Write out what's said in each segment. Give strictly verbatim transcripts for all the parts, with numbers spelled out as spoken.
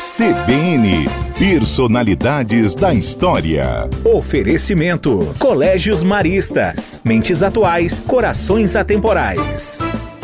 C B N, Personalidades da História. Oferecimento: Colégios Maristas. Mentes atuais, corações atemporais.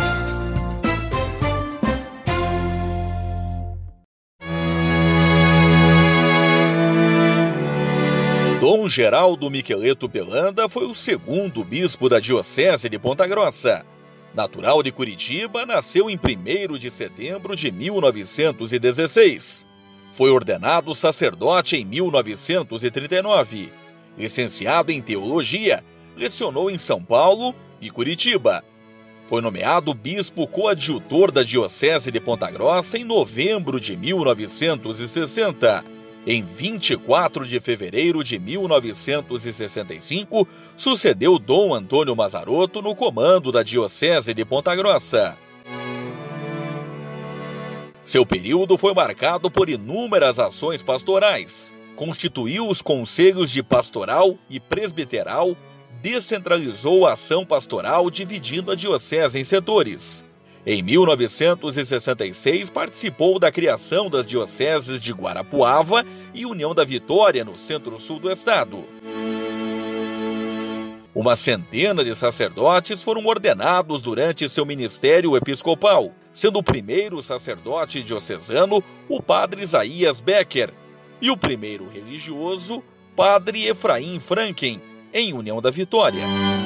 Dom Geraldo Miqueleto Pelanda foi o segundo bispo da Diocese de Ponta Grossa. Natural de Curitiba, nasceu em primeiro de setembro de mil novecentos e dezesseis. Foi ordenado sacerdote em mil novecentos e trinta e nove. Licenciado em Teologia, lecionou em São Paulo e Curitiba. Foi nomeado bispo coadjutor da Diocese de Ponta Grossa em novembro de mil novecentos e sessenta. Em vinte e quatro de fevereiro de mil novecentos e sessenta e cinco, sucedeu Dom Antônio Mazzaroto no comando da Diocese de Ponta Grossa. Seu período foi marcado por inúmeras ações pastorais. Constituiu os conselhos de pastoral e presbiteral, descentralizou a ação pastoral dividindo a diocese em setores. Em mil novecentos e sessenta e seis, participou da criação das dioceses de Guarapuava e União da Vitória, no centro-sul do estado. Uma centena de sacerdotes foram ordenados durante seu ministério episcopal, sendo o primeiro sacerdote diocesano o padre Isaías Becker e o primeiro religioso, padre Efraim Franken, em União da Vitória.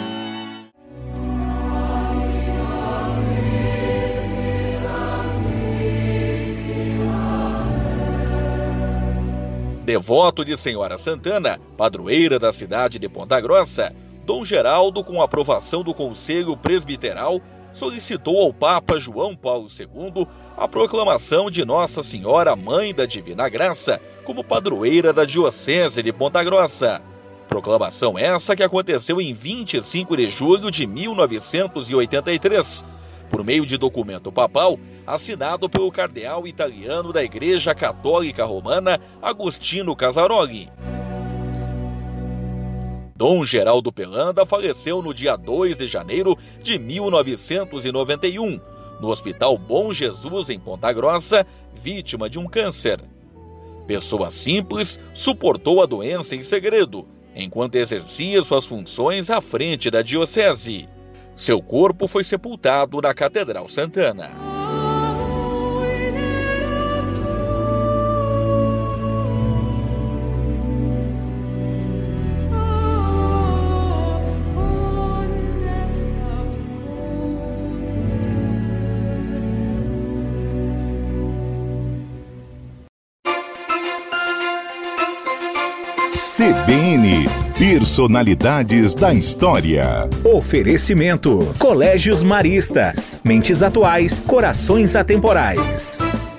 Devoto de Senhora Santana, padroeira da cidade de Ponta Grossa, Dom Geraldo, com aprovação do Conselho Presbiteral, solicitou ao Papa João Paulo segundo a proclamação de Nossa Senhora Mãe da Divina Graça como padroeira da Diocese de Ponta Grossa. Proclamação essa que aconteceu em vinte e cinco de julho de mil novecentos e oitenta e três, por meio de documento papal assinado pelo cardeal italiano da Igreja Católica Romana, Agostino Casaroli. Dom Geraldo Pelanda faleceu no dia dois de janeiro de mil novecentos e noventa e um, no Hospital Bom Jesus, em Ponta Grossa, vítima de um câncer. Pessoa simples, suportou a doença em segredo, enquanto exercia suas funções à frente da diocese. Seu corpo foi sepultado na Catedral Santana. C B N, Personalidades da História. Oferecimento: Colégios Maristas. Mentes atuais, corações atemporais.